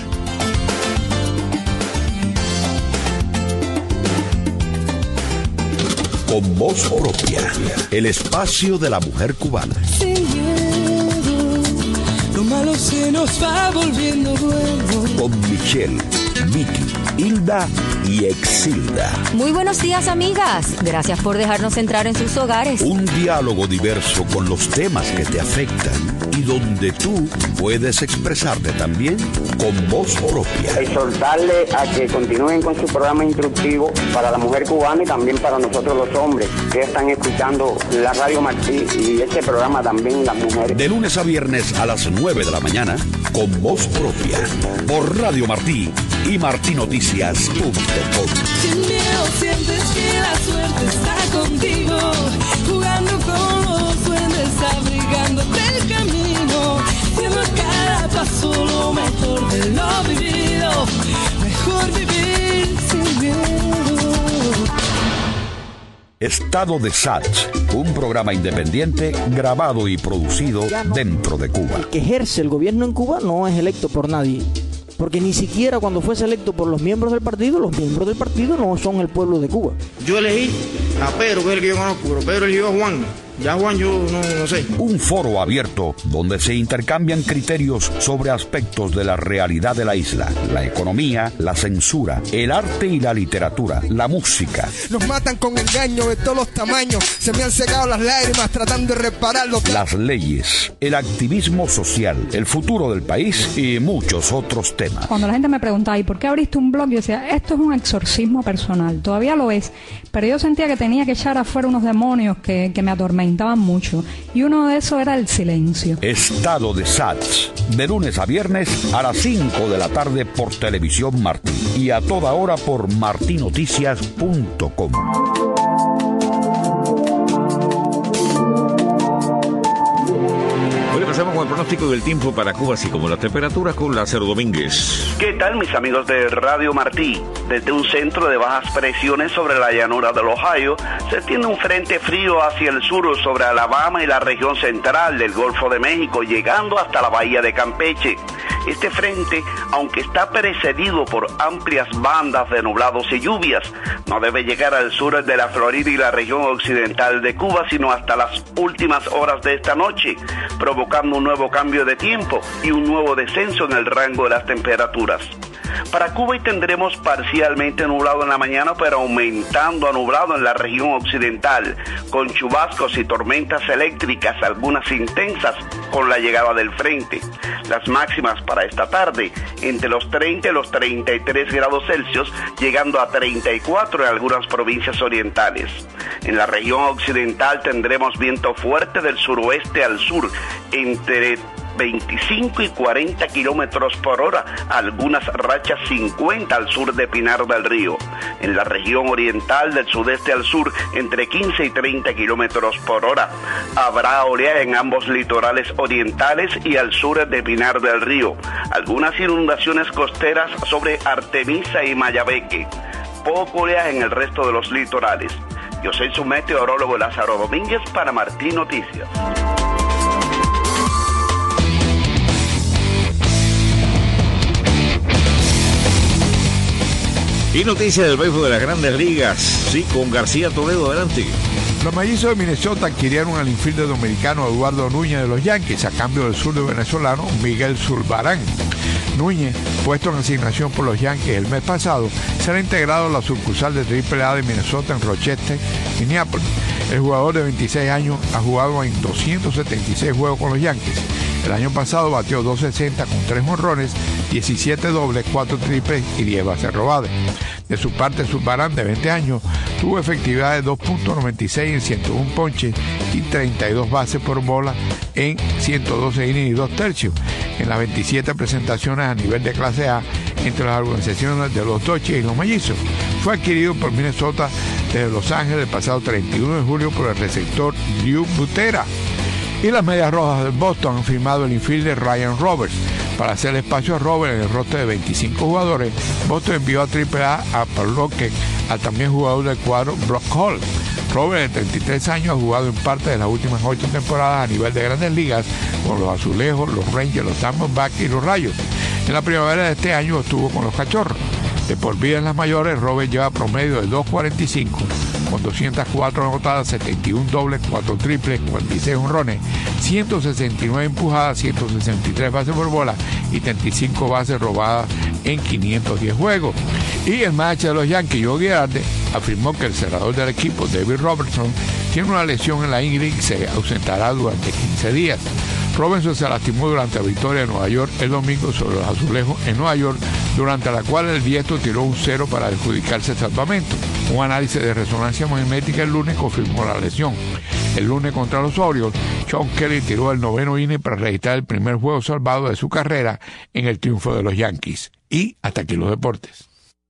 Con voz propia, el espacio de la mujer cubana. Sin miedo, lo malo se nos va volviendo bueno. Con Michelle, Vicky, Hilda y Exilda. Muy buenos días, amigas. Gracias por dejarnos entrar en sus hogares. Un diálogo diverso con los temas que te afectan y donde tú puedes expresarte también con voz propia. Exhortarle a que continúen con su programa instructivo para la mujer cubana y también para nosotros los hombres que están escuchando la Radio Martí y este programa también las mujeres. De lunes a viernes a las 9 de la mañana con voz propia por Radio Martí y martinoticias.com. Sin miedo sientes que la suerte está contigo, jugando con los duendes, abrigándote el camino, siendo cada paso lo mejor de lo vivido, mejor vivir sin miedo. Estado de Sachs, un programa independiente grabado y producido dentro de Cuba. El que ejerce el gobierno en Cuba no es electo por nadie. Porque ni siquiera cuando fuese electo por los miembros del partido no son el pueblo de Cuba. Yo elegí a Pedro, que es el que yo conozco, pero Pedro eligió a Juan. Ya Juan yo no sé. Un foro abierto donde se intercambian criterios sobre aspectos de la realidad de la isla, la economía, la censura, el arte y la literatura, la música. Nos matan con engaño de todos los tamaños, se me han secado las lágrimas tratando de repararlo. Las leyes, el activismo social, el futuro del país y muchos otros temas. Cuando la gente me preguntaba, ¿y por qué abriste un blog? Yo decía, esto es un exorcismo personal, todavía lo es, pero yo sentía que tenía que echar afuera unos demonios que me atormentaban mucho, y uno de esos era el silencio. Estado de Sachs, de lunes a viernes a las 5 de la tarde por Televisión Martí y a toda hora por martinoticias.com. Pasamos con el pronóstico del tiempo para Cuba, así como las temperaturas con Lázaro Domínguez. ¿Qué tal, mis amigos de Radio Martí? Desde un centro de bajas presiones sobre la llanura del Ohio, se extiende un frente frío hacia el sur sobre Alabama y la región central del Golfo de México, llegando hasta la bahía de Campeche. Este frente, aunque está precedido por amplias bandas de nublados y lluvias, no debe llegar al sur de la Florida y la región occidental de Cuba, sino hasta las últimas horas de esta noche, provocando un nuevo cambio de tiempo y un nuevo descenso en el rango de las temperaturas. Para Cuba hoy tendremos parcialmente nublado en la mañana, pero aumentando a nublado en la región occidental, con chubascos y tormentas eléctricas, algunas intensas, con la llegada del frente. Las máximas para esta tarde, entre los 30 y los 33 grados Celsius, llegando a 34 en algunas provincias orientales. En la región occidental tendremos viento fuerte del suroeste al sur, entre 25 y 40 kilómetros por hora, algunas rachas 50 al sur de Pinar del Río. En la región oriental del sudeste al sur, entre 15 y 30 kilómetros por hora. Habrá oleaje en ambos litorales orientales y al sur de Pinar del Río. Algunas inundaciones costeras sobre Artemisa y Mayabeque. Poco oleaje en el resto de los litorales. Yo soy su meteorólogo Lázaro Domínguez para Martí Noticias. Y noticias del béisbol de las Grandes Ligas, sí, con García Toledo, adelante. Los mellizos de Minnesota adquirieron al infielder dominicano Eduardo Núñez de los Yankees a cambio del zurdo venezolano Miguel Zulbarán. Núñez, puesto en asignación por los Yankees el mes pasado, será integrado a la sucursal de AAA de Minnesota en Rochester, Minneapolis. El jugador de 26 años ha jugado en 276 juegos con los Yankees. El año pasado batió .260 con 3 jonrones, 17 dobles, 4 triples y 10 bases robadas. De su parte, Zulbarán, de 20 años, tuvo efectividad de 2.96 en 101 ponches y 32 bases por bola en 112 innings y 2 tercios en las 27 presentaciones a nivel de clase A entre las organizaciones de los Dodgers y los Mellizos. Fue adquirido por Minnesota desde Los Ángeles el pasado 31 de julio por el receptor Drew Butera. Y las Medias Rojas del Boston han firmado el infielder Ryan Roberts. Para hacer espacio a Roberts en el roster de 25 jugadores, Boston envió a AAA a Paloque al también jugador del cuadro Brock Hall. Roberts, de 33 años, ha jugado en parte de las últimas 8 temporadas a nivel de Grandes Ligas con los Azulejos, los Rangers, los Diamondbacks y los Rayos. En la primavera de este año estuvo con los Cachorros. De por vida en las mayores, Roberts lleva promedio de 2.45 con 204 anotadas, 71 dobles, 4 triples, 46 honrones, 169 empujadas, 163 bases por bola y 35 bases robadas en 510 juegos. Y el manager de los Yankees, Joe Girardi, afirmó que el cerrador del equipo, David Robertson, tiene una lesión en la ingle y se ausentará durante 15 días. Robinson se lastimó durante la victoria de Nueva York el domingo sobre los Azulejos en Nueva York, durante la cual el diestro tiró un 0 para adjudicarse el salvamento. Un análisis de resonancia magnética el lunes confirmó la lesión. El lunes contra los Orioles, Sean Kelly tiró el 9º inning para registrar el primer juego salvado de su carrera en el triunfo de los Yankees. Y hasta aquí los deportes.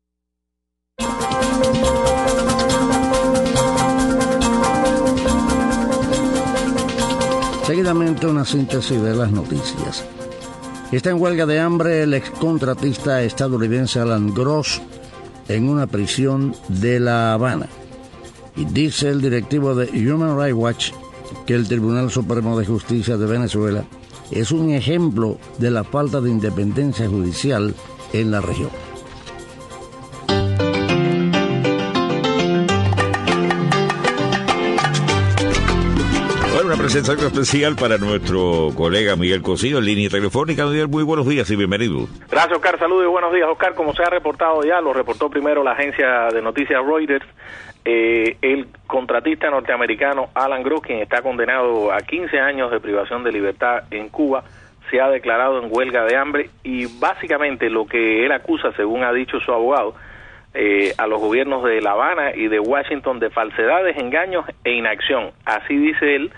Seguidamente una síntesis de las noticias. Está en huelga de hambre el excontratista estadounidense Alan Gross en una prisión de La Habana. Y dice el directivo de Human Rights Watch que el Tribunal Supremo de Justicia de Venezuela es un ejemplo de la falta de independencia judicial en la región. Una presentación especial para nuestro colega Miguel Cosío en línea telefónica. Miguel, muy buenos días y bienvenido. Gracias, Oscar. Saludos y buenos días, Oscar. Como se ha reportado ya, lo reportó primero la agencia de noticias Reuters, el contratista norteamericano Alan Gross, quien está condenado a 15 años de privación de libertad en Cuba, se ha declarado en huelga de hambre y básicamente lo que él acusa, según ha dicho su abogado, a los gobiernos de La Habana y de Washington de falsedades, engaños e inacción. Así dice él.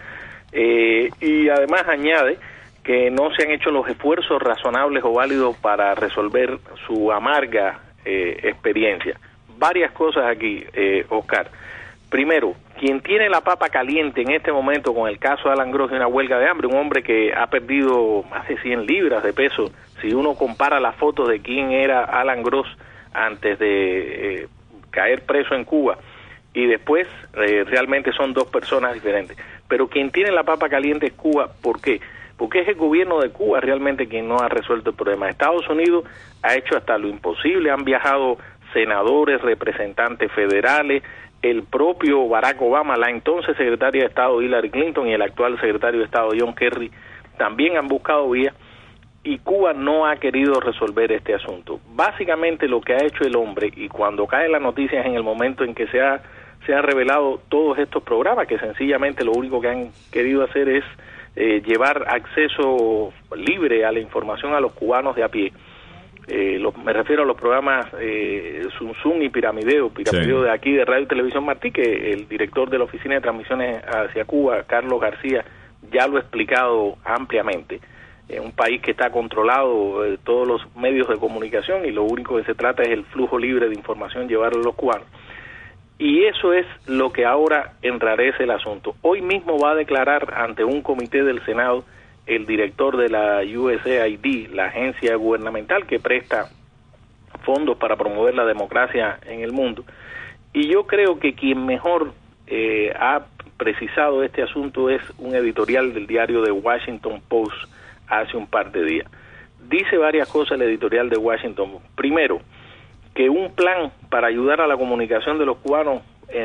Y además añade que no se han hecho los esfuerzos razonables o válidos para resolver su amarga experiencia. Varias cosas aquí, Oscar. Primero, quien tiene la papa caliente en este momento con el caso de Alan Gross de una huelga de hambre, un hombre que ha perdido más de 100 libras de peso, si uno compara las fotos de quién era Alan Gross antes de caer preso en Cuba y después, realmente son dos personas diferentes. Pero quien tiene la papa caliente es Cuba. ¿Por qué? Porque es el gobierno de Cuba realmente quien no ha resuelto el problema. Estados Unidos ha hecho hasta lo imposible, han viajado senadores, representantes federales, el propio Barack Obama, la entonces secretaria de Estado Hillary Clinton y el actual secretario de Estado John Kerry también han buscado vías y Cuba no ha querido resolver este asunto. Básicamente lo que ha hecho el hombre, y cuando caen las noticias en el momento en que se ha revelado todos estos programas, que sencillamente lo único que han querido hacer es llevar acceso libre a la información a los cubanos de a pie. Me refiero a los programas Zum Zum y Piramideo sí, de aquí de Radio y Televisión Martí, que el director de la Oficina de Transmisiones hacia Cuba, Carlos García, ya lo ha explicado ampliamente. Un país que está controlado todos los medios de comunicación y lo único que se trata es el flujo libre de información llevarlo a los cubanos. Y eso es lo que ahora enrarece el asunto. Hoy mismo va a declarar ante un comité del Senado el director de la USAID, la agencia gubernamental que presta fondos para promover la democracia en el mundo. Y yo creo que quien mejor ha precisado este asunto es un editorial del diario The Washington Post hace un par de días. Dice varias cosas el editorial de Washington. Primero, que un plan para ayudar a la comunicación de los cubanos,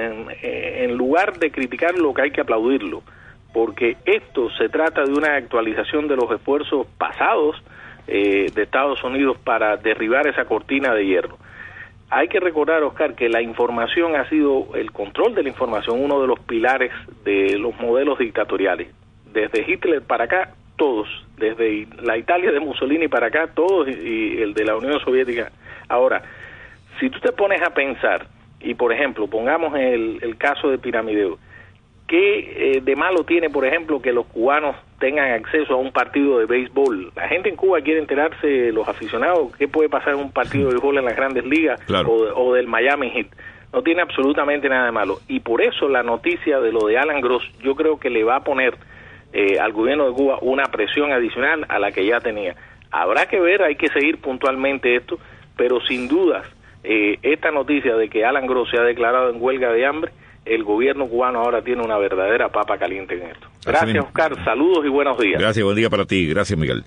en lugar de criticar lo que hay que aplaudirlo, porque esto se trata de una actualización de los esfuerzos pasados de Estados Unidos para derribar esa cortina de hierro. Hay que recordar, Oscar, que la información ha sido, el control de la información, uno de los pilares de los modelos dictatoriales. Desde Hitler para acá, todos, desde la Italia de Mussolini para acá, todos, y el de la Unión Soviética. Ahora, si tú te pones a pensar, y por ejemplo, pongamos el caso de Piramideo, ¿qué de malo tiene, por ejemplo, que los cubanos tengan acceso a un partido de béisbol. La gente en Cuba quiere enterarse, los aficionados, qué puede pasar en un partido de béisbol en las Grandes Ligas, claro, o del Miami Heat. No tiene absolutamente nada de malo. Y por eso la noticia de lo de Alan Gross, yo creo que le va a poner al gobierno de Cuba una presión adicional a la que ya tenía. Habrá que ver, hay que seguir puntualmente esto, pero sin dudas, esta noticia de que Alan Gross se ha declarado en huelga de hambre, el gobierno cubano ahora tiene una verdadera papa caliente en esto. Gracias, Oscar, saludos y buenos días. Gracias, buen día para ti, gracias, Miguel.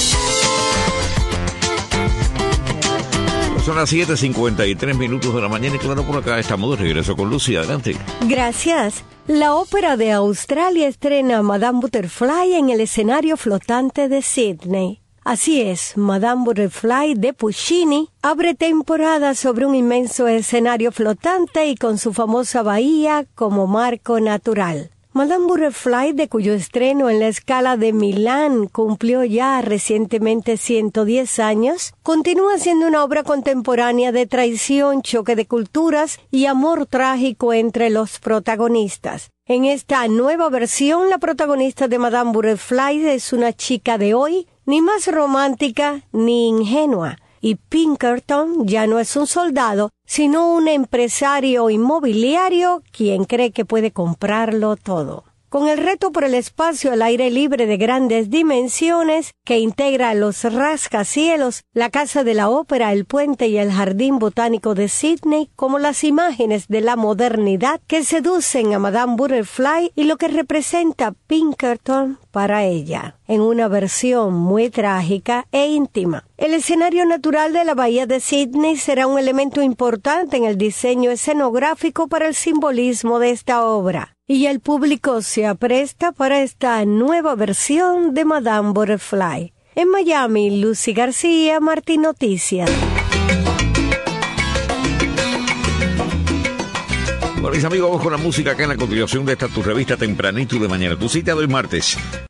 Son las 7:53 de la mañana y claro, por acá estamos de regreso con Lucy. Adelante. Gracias. La Ópera de Australia estrena Madame Butterfly en el escenario flotante de Sydney. Así es, Madame Butterfly de Puccini abre temporada sobre un inmenso escenario flotante y con su famosa bahía como marco natural. Madame Butterfly, de cuyo estreno en la Scala de Milán cumplió ya recientemente 110 años, continúa siendo una obra contemporánea de traición, choque de culturas y amor trágico entre los protagonistas. En esta nueva versión, la protagonista de Madame Butterfly es una chica de hoy, ni más romántica ni ingenua. Y Pinkerton ya no es un soldado, sino un empresario inmobiliario quien cree que puede comprarlo todo. Con el reto por el espacio al aire libre de grandes dimensiones que integra los rascacielos, la Casa de la Ópera, el Puente y el Jardín Botánico de Sydney, como las imágenes de la modernidad que seducen a Madame Butterfly y lo que representa Pinkerton para ella, en una versión muy trágica e íntima. El escenario natural de la bahía de Sydney será un elemento importante en el diseño escenográfico para el simbolismo de esta obra. Y el público se apresta para esta nueva versión de Madame Butterfly. En Miami, Lucy García, Martín Noticias. Bueno, mis amigos, vamos con la música acá en la continuación de esta tu revista Tempranito de Mañana. Tu cita de hoy martes.